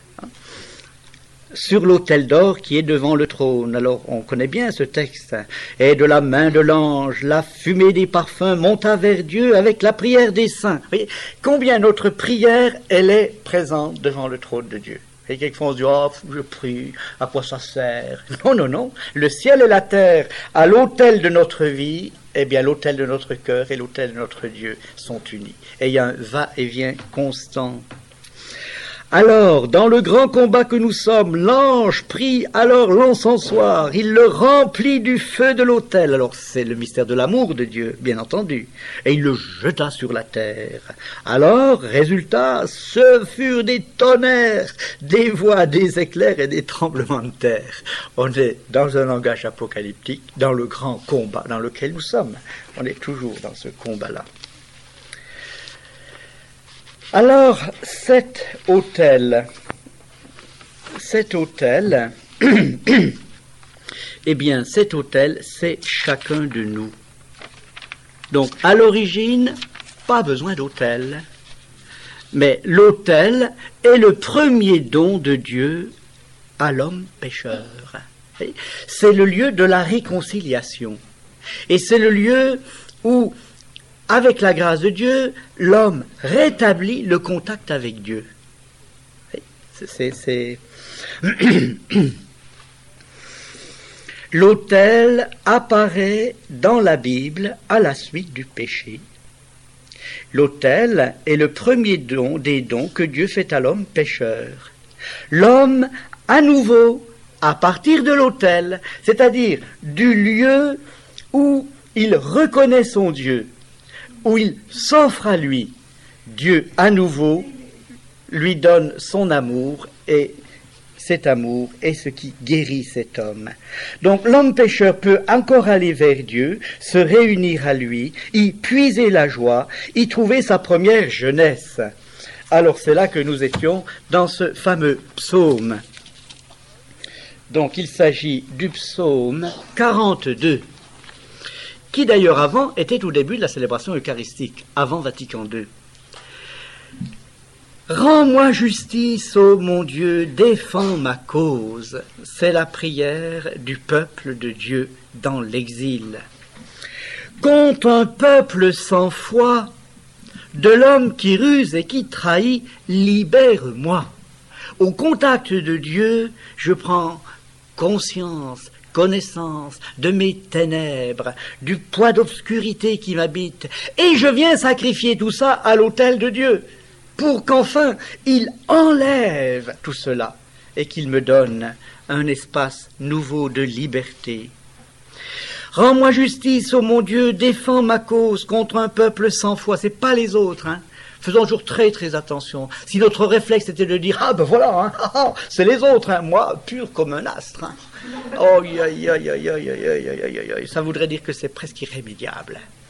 sur l'autel d'or qui est devant le trône. Alors, on connaît bien ce texte. Et de la main de l'ange, la fumée des parfums monta vers Dieu avec la prière des saints. Vous voyez, combien notre prière, elle est présente devant le trône de Dieu. Et quelquefois on se dit, oh, je prie, à quoi ça sert? Non, non, non. Le ciel et la terre, à l'autel de notre vie, eh bien, l'autel de notre cœur et l'autel de notre Dieu sont unis. Et il y a un va-et-vient constant. Alors, dans le grand combat que nous sommes, l'ange prit alors l'encensoir, il le remplit du feu de l'autel. Alors, c'est le mystère de l'amour de Dieu, bien entendu. Et il le jeta sur la terre. Alors, résultat, ce furent des tonnerres, des voix, des éclairs et des tremblements de terre. On est dans un langage apocalyptique, dans le grand combat dans lequel nous sommes. On est toujours dans ce combat-là. Alors, cet autel, cet autel, eh bien, cet autel, c'est chacun de nous. Donc, à l'origine, pas besoin d'autel, mais l'autel est le premier don de Dieu à l'homme pécheur. C'est le lieu de la réconciliation. Et c'est le lieu où, avec la grâce de Dieu, l'homme rétablit le contact avec Dieu. C'est, c'est, c'est... L'autel apparaît dans la Bible à la suite du péché. L'autel est le premier don des dons que Dieu fait à l'homme pécheur. L'homme, à nouveau, à partir de l'autel, c'est-à-dire du lieu où il reconnaît son Dieu, où il s'offre à lui, Dieu à nouveau lui donne son amour, et cet amour est ce qui guérit cet homme. Donc l'homme pécheur peut encore aller vers Dieu, se réunir à lui, y puiser la joie, y trouver sa première jeunesse. Alors c'est là que nous étions dans ce fameux psaume. Donc il s'agit du psaume quarante-deux. Qui d'ailleurs avant était au début de la célébration eucharistique, avant Vatican deux. « Rends-moi justice, ô mon Dieu, défends ma cause », c'est la prière du peuple de Dieu dans l'exil. « Contre un peuple sans foi, de l'homme qui ruse et qui trahit, libère-moi. Au contact de Dieu, je prends conscience, connaissance de mes ténèbres, du poids d'obscurité qui m'habite, et je viens sacrifier tout ça à l'autel de Dieu, pour qu'enfin il enlève tout cela, et qu'il me donne un espace nouveau de liberté. Rends-moi justice, ô mon Dieu, défends ma cause contre un peuple sans foi. C'est pas les autres, hein. Faisons toujours très très attention. Si notre réflexe était de dire « Ah ben voilà, hein, ah, ah, c'est les autres, hein, moi, pur comme un astre. Hein. » Oh, aïe, aïe, aïe, aïe, aïe, aïe, aïe, aïe, aïe, ça voudrait dire que c'est presque irrémédiable.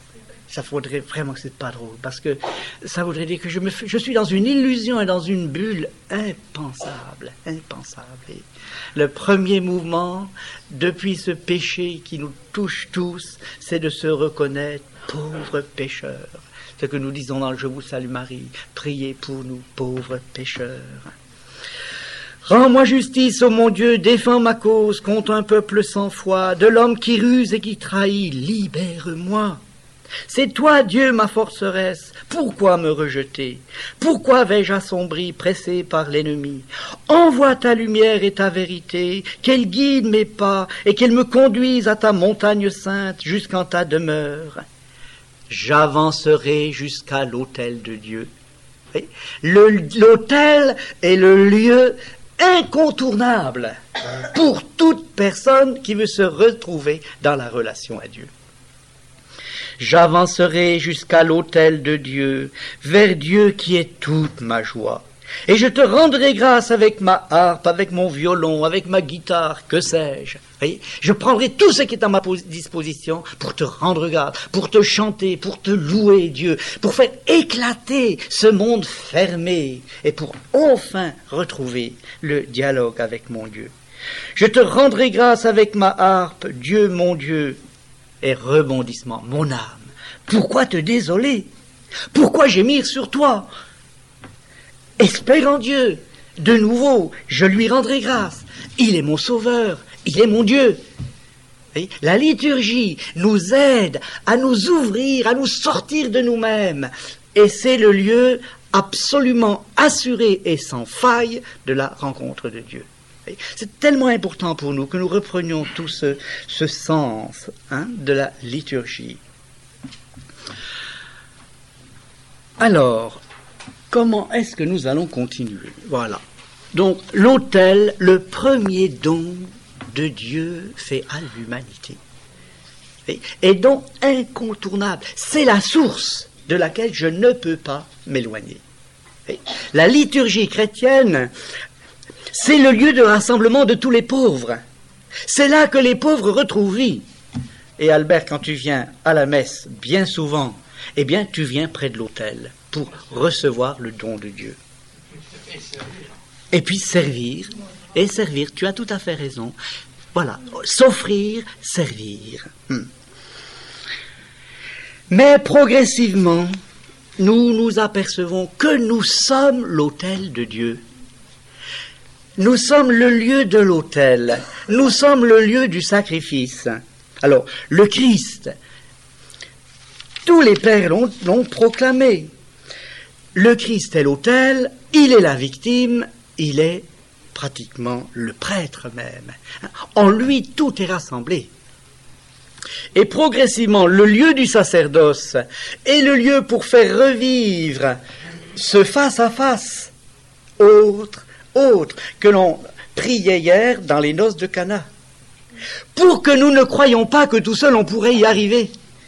ça faudrait vraiment que c'est pas drôle, parce que ça voudrait dire que je, me, je suis dans une illusion et dans une bulle impensable, impensable. Et le premier mouvement, depuis ce péché qui nous touche tous, c'est de se reconnaître pauvres pécheurs. Ce que nous disons dans le Je vous salue Marie, priez pour nous pauvres pécheurs. Rends-moi justice, ô mon Dieu, défends ma cause contre un peuple sans foi, de l'homme qui ruse et qui trahit, libère-moi. C'est toi, Dieu, ma forteresse. Pourquoi me rejeter? Pourquoi vais-je assombri, pressé par l'ennemi? Envoie ta lumière et ta vérité, qu'elle guide mes pas et qu'elle me conduise à ta montagne sainte jusqu'en ta demeure. J'avancerai jusqu'à l'autel de Dieu. Le, l'autel est le lieu incontournable pour toute personne qui veut se retrouver dans la relation à Dieu. J'avancerai jusqu'à l'autel de Dieu, vers Dieu qui est toute ma joie. Et je te rendrai grâce avec ma harpe, avec mon violon, avec ma guitare, que sais-je. Voyez, je prendrai tout ce qui est à ma disposition pour te rendre grâce, pour te chanter, pour te louer, Dieu, pour faire éclater ce monde fermé et pour enfin retrouver le dialogue avec mon Dieu. Je te rendrai grâce avec ma harpe, Dieu mon Dieu, et rebondissement, mon âme. Pourquoi te désoler? Pourquoi gémir sur toi? Espère en Dieu. De nouveau, je lui rendrai grâce. Il est mon sauveur. Il est mon Dieu. La liturgie nous aide à nous ouvrir, à nous sortir de nous-mêmes. Et c'est le lieu absolument assuré et sans faille de la rencontre de Dieu. C'est tellement important pour nous que nous reprenions tout ce, ce sens hein, de la liturgie. Alors, comment est-ce que nous allons continuer? Voilà. Donc, l'autel, le premier don de Dieu fait à l'humanité. Et donc, incontournable. C'est la source de laquelle je ne peux pas m'éloigner. La liturgie chrétienne, c'est le lieu de rassemblement de tous les pauvres. C'est là que les pauvres retrouvent vie. Et Albert, quand tu viens à la messe, bien souvent, eh bien, tu viens près de l'autel pour recevoir le don de Dieu. Et puis servir, et servir, tu as tout à fait raison. Voilà, s'offrir, servir. Hmm. Mais progressivement, nous nous apercevons que nous sommes l'autel de Dieu. Nous sommes le lieu de l'autel. Nous sommes le lieu du sacrifice. Alors, le Christ, tous les pères l'ont, l'ont proclamé. Le Christ est l'autel, il est la victime, il est pratiquement le prêtre même. En lui, tout est rassemblé. Et progressivement, le lieu du sacerdoce est le lieu pour faire revivre ce face-à-face autre, autre que l'on priait hier dans les noces de Cana. Pour que nous ne croyions pas que tout seul on pourrait y arriver.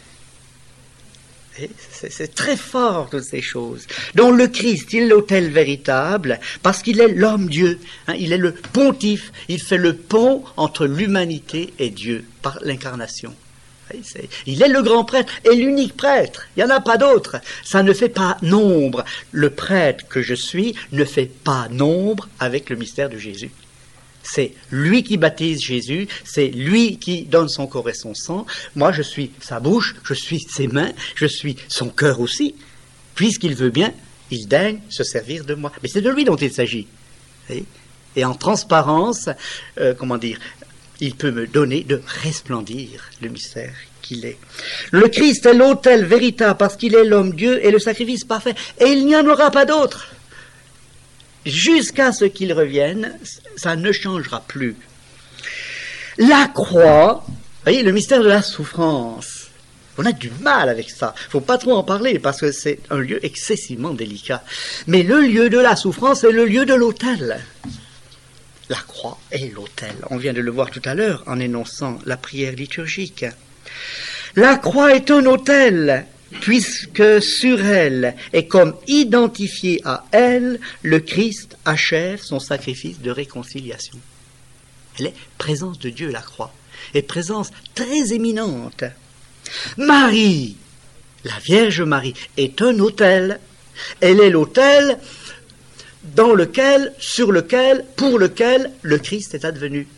C'est, c'est très fort, toutes ces choses. Donc le Christ, il est l'autel véritable, parce qu'il est l'homme-dieu. Hein, il est le pontife. Il fait le pont entre l'humanité et Dieu, par l'incarnation. C'est, il est le grand prêtre et l'unique prêtre. Il n'y en a pas d'autre. Ça ne fait pas nombre. Le prêtre que je suis ne fait pas nombre avec le mystère de Jésus. C'est lui qui baptise Jésus, c'est lui qui donne son corps et son sang. Moi, je suis sa bouche, je suis ses mains, je suis son cœur aussi. Puisqu'il veut bien, il daigne se servir de moi. Mais c'est de lui dont il s'agit. Et en transparence, euh, comment dire, il peut me donner de resplendir le mystère qu'il est. Le Christ est l'autel véritable parce qu'il est l'homme-dieu et le sacrifice parfait. Et il n'y en aura pas d'autre. Jusqu'à ce qu'il revienne, ça ne changera plus. La croix, vous voyez, le mystère de la souffrance, on a du mal avec ça. Il ne faut pas trop en parler parce que c'est un lieu excessivement délicat. Mais le lieu de la souffrance est le lieu de l'autel. La croix est l'autel. On vient de le voir tout à l'heure en énonçant la prière liturgique. La croix est un autel, puisque sur elle est comme identifié à elle, le Christ achève son sacrifice de réconciliation. Elle est présence de Dieu, la croix, et présence très éminente. Marie, La Vierge Marie est un autel. Elle est l'autel dans lequel, sur lequel, pour lequel le Christ est advenu.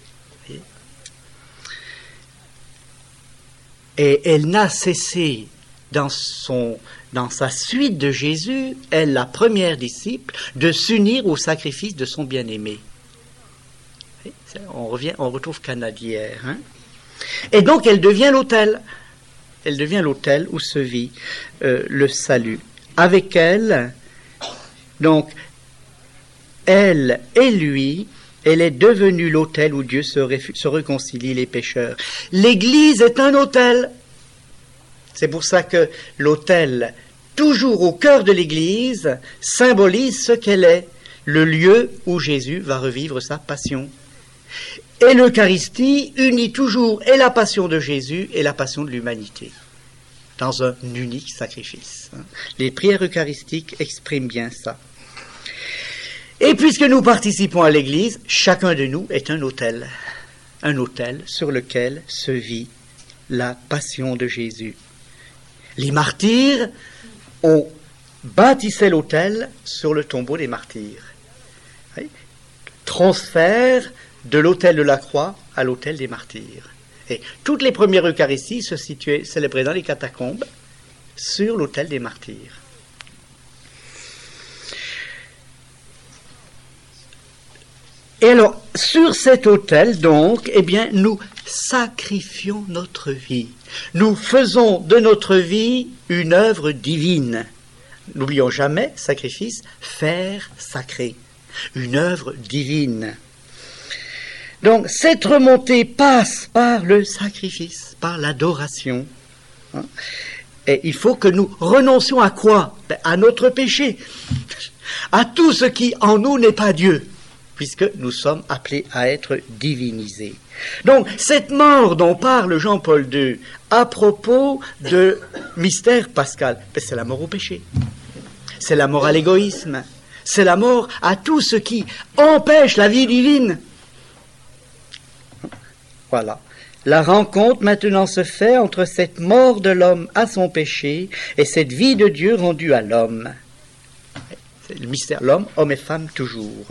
Et elle n'a cessé dans son, dans sa suite de Jésus, elle, la première disciple, de s'unir au sacrifice de son bien-aimé. On revient, on retrouve Cana d'hier. Hein? Et donc elle devient l'autel. Elle devient l'autel où se vit euh, le salut. Avec elle, donc, elle et lui, elle est devenue l'autel où Dieu se, réf- se réconcilie les pécheurs. L'Église est un autel. C'est pour ça que l'autel, toujours au cœur de l'Église, symbolise ce qu'elle est, le lieu où Jésus va revivre sa passion. Et l'Eucharistie unit toujours et la passion de Jésus et la passion de l'humanité, dans un unique sacrifice. Les prières eucharistiques expriment bien ça. Et puisque nous participons à l'Église, chacun de nous est un autel, un autel sur lequel se vit la passion de Jésus. Les martyrs ont bâtissé l'autel sur le tombeau des martyrs. Oui. Transfert de l'autel de la croix à l'autel des martyrs. Et toutes les premières Eucharisties se situaient, célébrées dans les catacombes, sur l'autel des martyrs. Et alors, sur cet autel, donc, eh bien, nous sacrifions notre vie. Nous faisons de notre vie une œuvre divine. N'oublions jamais, sacrifice, faire sacré. Une œuvre divine. Donc, cette remontée passe par le sacrifice, par l'adoration. Hein? Et il faut que nous renoncions à quoi? Ben, à notre péché, à tout ce qui en nous n'est pas Dieu, puisque nous sommes appelés à être divinisés. Donc, cette mort dont parle Jean-Paul deux à propos de mystère pascal, ben, c'est la mort au péché. C'est la mort à l'égoïsme. C'est la mort à tout ce qui empêche la vie divine. Voilà. La rencontre maintenant se fait entre cette mort de l'homme à son péché et cette vie de Dieu rendue à l'homme. C'est le mystère, l'homme, homme et femme toujours.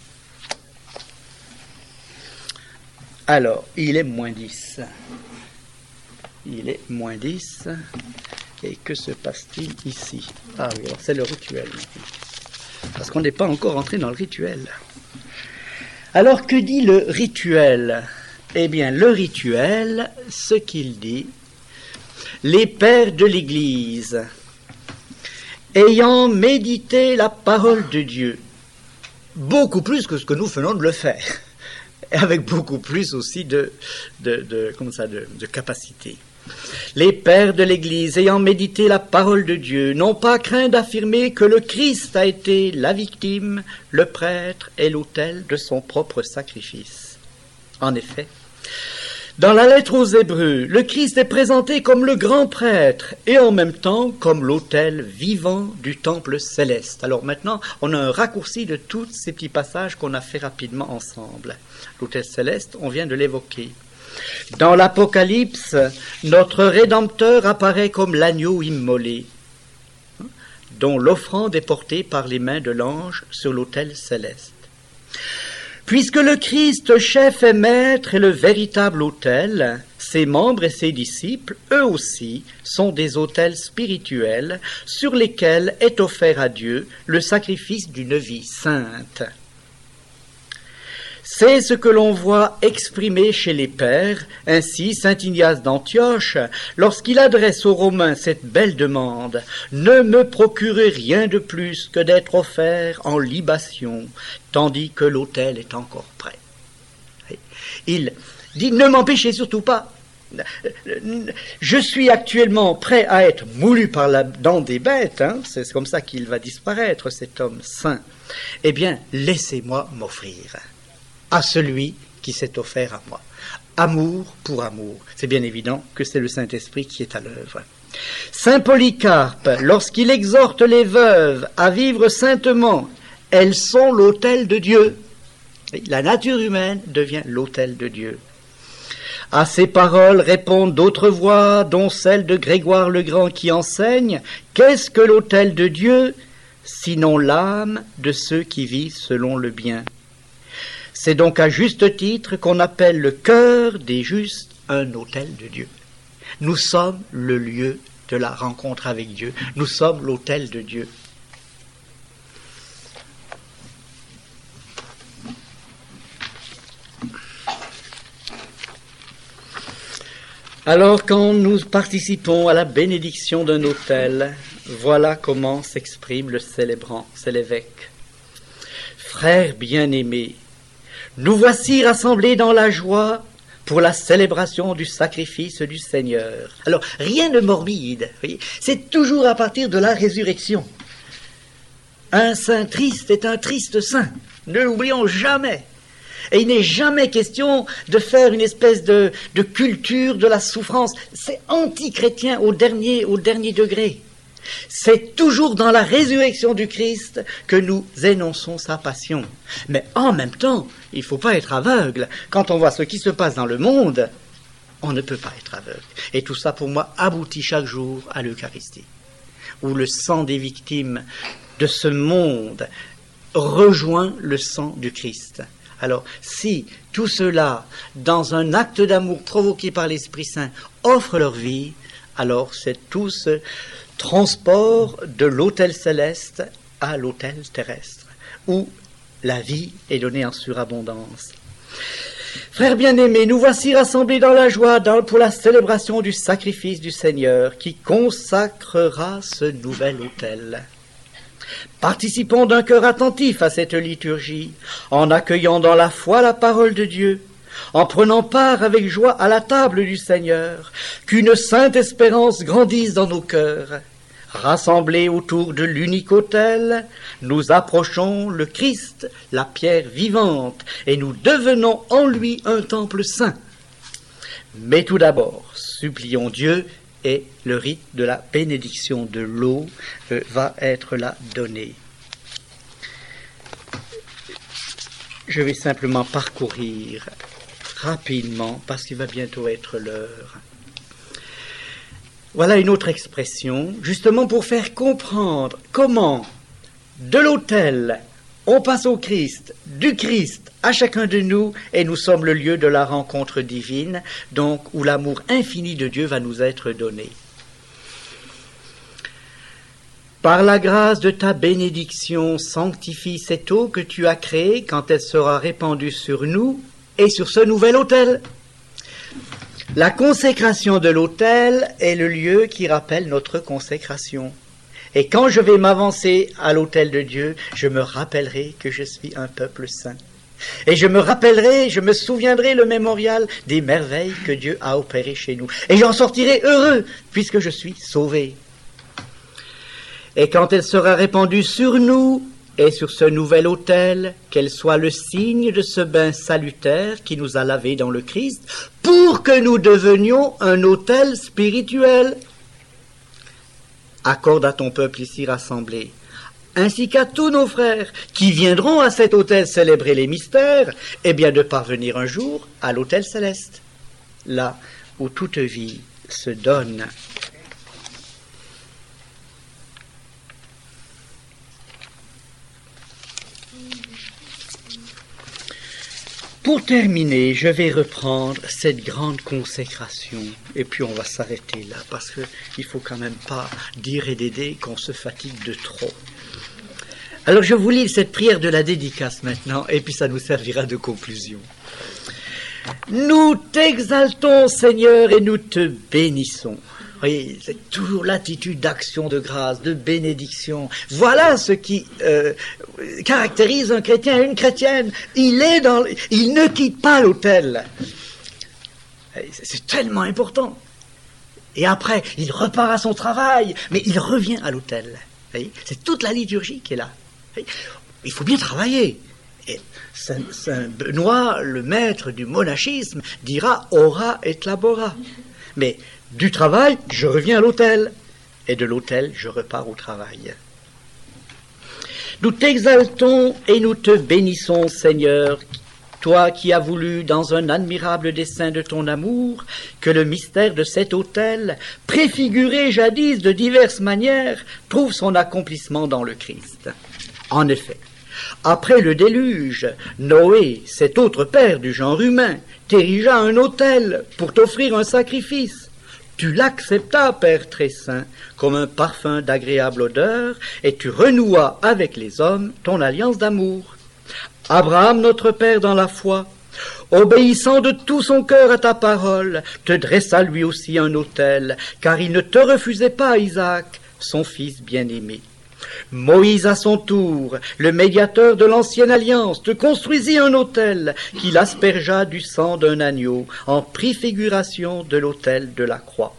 Alors, il est moins dix. Il est moins dix. Et que se passe-t-il ici? Ah oui, alors c'est le rituel. Parce qu'on n'est pas encore entré dans le rituel. Alors, que dit le rituel? Eh bien, le rituel, ce qu'il dit, les pères de l'Église, ayant médité la parole de Dieu, beaucoup plus que ce que nous venons de le faire, avec beaucoup plus aussi de, de, de, comment ça, de, de capacité. Les pères de l'Église, ayant médité la parole de Dieu, n'ont pas craint d'affirmer que le Christ a été la victime, le prêtre et l'autel de son propre sacrifice. En effet, dans la lettre aux Hébreux, le Christ est présenté comme le grand prêtre et en même temps comme l'autel vivant du temple céleste. Alors maintenant, on a un raccourci de tous ces petits passages qu'on a fait rapidement ensemble. L'autel céleste, on vient de l'évoquer. Dans l'Apocalypse, notre Rédempteur apparaît comme l'agneau immolé, dont l'offrande est portée par les mains de l'ange sur l'autel céleste. Puisque le Christ, chef et maître, est le véritable autel, ses membres et ses disciples, eux aussi, sont des autels spirituels sur lesquels est offert à Dieu le sacrifice d'une vie sainte. C'est ce que l'on voit exprimé chez les pères. Ainsi, saint Ignace d'Antioche, lorsqu'il adresse aux Romains cette belle demande, « Ne me procurez rien de plus que d'être offert en libation, tandis que l'autel est encore prêt. » Il dit « Ne m'empêchez surtout pas. Je suis actuellement prêt à être moulu par la dent des bêtes. Hein, c'est comme ça qu'il va disparaître, cet homme saint. Eh bien, laissez-moi m'offrir à celui qui s'est offert à moi. Amour pour amour. C'est bien évident que c'est le Saint-Esprit qui est à l'œuvre. Saint Polycarpe, lorsqu'il exhorte les veuves à vivre saintement, elles sont l'autel de Dieu. La nature humaine devient l'autel de Dieu. À ces paroles répondent d'autres voix, dont celle de Grégoire le Grand qui enseigne « Qu'est-ce que l'autel de Dieu, sinon l'âme de ceux qui vivent selon le bien ?» C'est donc à juste titre qu'on appelle le cœur des justes un autel de Dieu. Nous sommes le lieu de la rencontre avec Dieu. Nous sommes l'autel de Dieu. Alors, quand nous participons à la bénédiction d'un autel, voilà comment s'exprime le célébrant, c'est l'évêque. Frères bien-aimés, nous voici rassemblés dans la joie pour la célébration du sacrifice du Seigneur. Alors, rien de morbide, voyez, c'est toujours à partir de la résurrection. Un saint triste est un triste saint, ne l'oublions jamais. Et il n'est jamais question de faire une espèce de, de culture de la souffrance. C'est anti-chrétien au dernier, au dernier degré. C'est toujours dans la résurrection du Christ que nous énonçons sa passion. Mais en même temps, il ne faut pas être aveugle. Quand on voit ce qui se passe dans le monde, on ne peut pas être aveugle. Et tout ça, pour moi, aboutit chaque jour à l'Eucharistie, où le sang des victimes de ce monde rejoint le sang du Christ. Alors, si tout cela, dans un acte d'amour provoqué par l'Esprit Saint, offre leur vie, alors c'est tout ce transport de l'autel céleste à l'autel terrestre, où la vie est donnée en surabondance. Frères bien-aimés, nous voici rassemblés dans la joie dans, pour la célébration du sacrifice du Seigneur qui consacrera ce nouvel autel. Participons d'un cœur attentif à cette liturgie, en accueillant dans la foi la parole de Dieu, en prenant part avec joie à la table du Seigneur, qu'une sainte espérance grandisse dans nos cœurs. Rassemblés autour de l'unique autel, nous approchons le Christ, la pierre vivante, et nous devenons en lui un temple saint. Mais tout d'abord, supplions Dieu, et le rite de la bénédiction de l'eau euh, va être là donné. Je vais simplement parcourir rapidement, parce qu'il va bientôt être l'heure. Voilà une autre expression, justement pour faire comprendre comment, de l'autel, on passe au Christ, du Christ à chacun de nous, et nous sommes le lieu de la rencontre divine, donc où l'amour infini de Dieu va nous être donné. Par la grâce de ta bénédiction, sanctifie cette eau que tu as créée quand elle sera répandue sur nous et sur ce nouvel autel. La consécration de l'autel est le lieu qui rappelle notre consécration. Et quand je vais m'avancer à l'autel de Dieu, je me rappellerai que je suis un peuple saint. Et je me rappellerai, je me souviendrai le mémorial des merveilles que Dieu a opérées chez nous. Et j'en sortirai heureux, puisque je suis sauvé. Et quand elle sera répandue sur nous et sur ce nouvel autel, qu'elle soit le signe de ce bain salutaire qui nous a lavés dans le Christ, pour que nous devenions un autel spirituel. Accorde à ton peuple ici rassemblé, ainsi qu'à tous nos frères qui viendront à cet autel célébrer les mystères, et bien de parvenir un jour à l'autel céleste, là où toute vie se donne. Pour terminer, je vais reprendre cette grande consécration, et puis on va s'arrêter là, parce qu'il ne faut quand même pas dire et d'aider qu'on se fatigue de trop. Alors je vous lis cette prière de la dédicace maintenant, et puis ça nous servira de conclusion. Nous t'exaltons, Seigneur, et nous te bénissons. Oui, c'est toujours l'attitude d'action de grâce, de bénédiction. Voilà ce qui euh, caractérise un chrétien et une chrétienne. Il est dans, il ne quitte pas l'autel. C'est tellement important. Et après, il repart à son travail, mais il revient à l'autel. C'est toute la liturgie qui est là. Il faut bien travailler. Et Saint, Saint Benoît, le maître du monachisme, dira « ora et labora ». Mais du travail, je reviens à l'autel. Et de l'autel, je repars au travail. Nous t'exaltons et nous te bénissons, Seigneur, toi qui as voulu, dans un admirable dessein de ton amour, que le mystère de cet autel, préfiguré jadis de diverses manières, trouve son accomplissement dans le Christ. En effet, après le déluge, Noé, cet autre père du genre humain, t'érigea un autel pour t'offrir un sacrifice. Tu l'acceptas, Père très saint, comme un parfum d'agréable odeur, et tu renouas avec les hommes ton alliance d'amour. Abraham, notre père dans la foi, obéissant de tout son cœur à ta parole, te dressa lui aussi un autel, car il ne te refusait pas, Isaac, son fils bien-aimé. Moïse à son tour, le médiateur de l'ancienne alliance, te construisit un autel qu'il aspergea du sang d'un agneau en préfiguration de l'autel de la croix.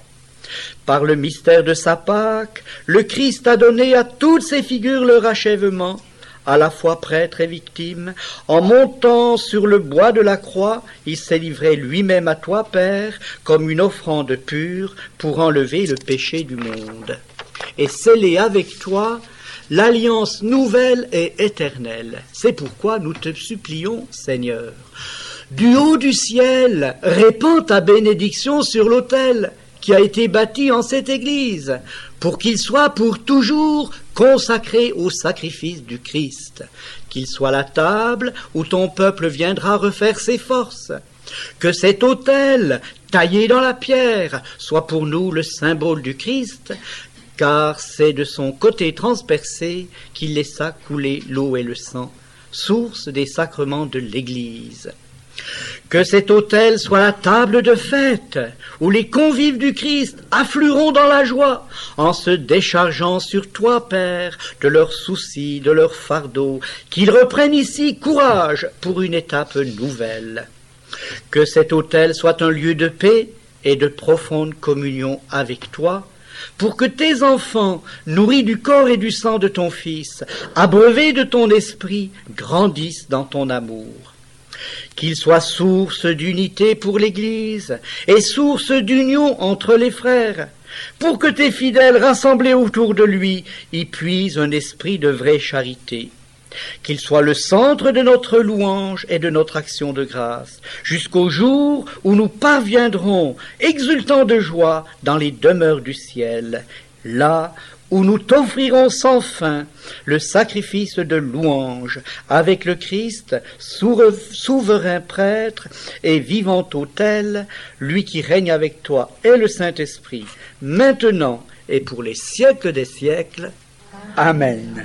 Par le mystère de sa Pâque, le Christ a donné à toutes ces figures leur achèvement, à la fois prêtre et victime. En montant sur le bois de la croix, il s'est livré lui-même à toi, Père, comme une offrande pure pour enlever le péché du monde. Et scellé avec toi l'alliance nouvelle et éternelle. C'est pourquoi nous te supplions, Seigneur. Du haut du ciel, répands ta bénédiction sur l'autel qui a été bâti en cette église, pour qu'il soit pour toujours consacré au sacrifice du Christ, qu'il soit la table où ton peuple viendra refaire ses forces, que cet autel, taillé dans la pierre, soit pour nous le symbole du Christ, car c'est de son côté transpercé qu'il laissa couler l'eau et le sang, source des sacrements de l'Église. Que cet autel soit la table de fête, où les convives du Christ afflueront dans la joie, en se déchargeant sur toi, Père, de leurs soucis, de leurs fardeaux, qu'ils reprennent ici courage pour une étape nouvelle. Que cet autel soit un lieu de paix et de profonde communion avec toi, pour que tes enfants, nourris du corps et du sang de ton Fils, abreuvés de ton esprit, grandissent dans ton amour. Qu'il soit source d'unité pour l'Église et source d'union entre les frères, pour que tes fidèles rassemblés autour de lui y puisent un esprit de vraie charité. Qu'il soit le centre de notre louange et de notre action de grâce, jusqu'au jour où nous parviendrons, exultants de joie, dans les demeures du ciel, là où nous t'offrirons sans fin le sacrifice de louange, avec le Christ, souverain prêtre et vivant autel, lui qui règne avec toi et le Saint-Esprit, maintenant et pour les siècles des siècles. Amen.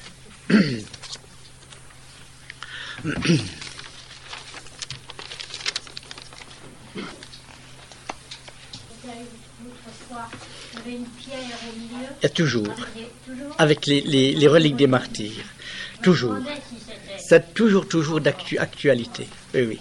Il y a toujours, avec les, les, les reliques des martyrs, toujours. C'est toujours, toujours d'actualité. Oui, oui.